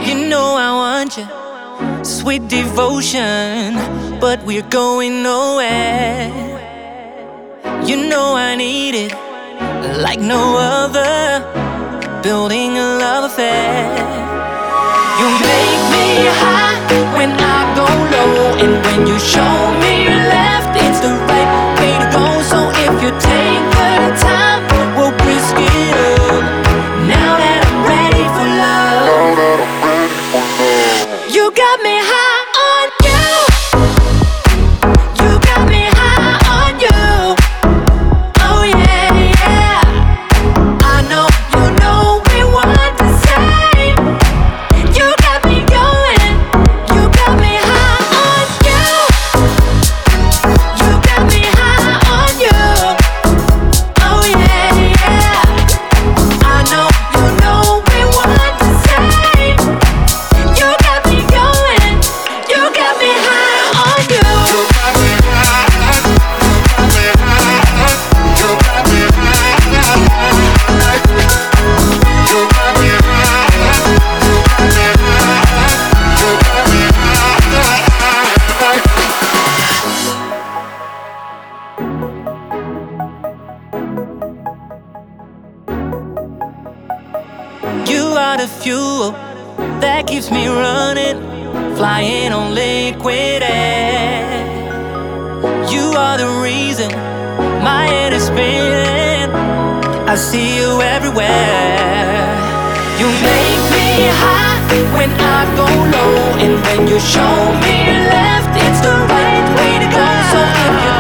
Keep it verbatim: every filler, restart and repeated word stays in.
You know I want you, sweet devotion, but we're going nowhere. You know I need it like no other, building a love affair. You make me high when I go low, and when you show me left, it's the right way to go. So if you take the time, we'll brisk it up. Now that I'm ready for love, you got me high on you. You got me high on you. Oh yeah, yeah. I know you know we want the same. You got me going. You got me high on you. You got me high on you. Oh yeah, yeah. I know you know we want the same. You got me going. You got me high on you. You are the fuel that keeps me running, flying on liquid air. You are the reason my head is spinning. I see you everywhere. You make me high when I go low, and when you show me left, it's the right way to go. So if you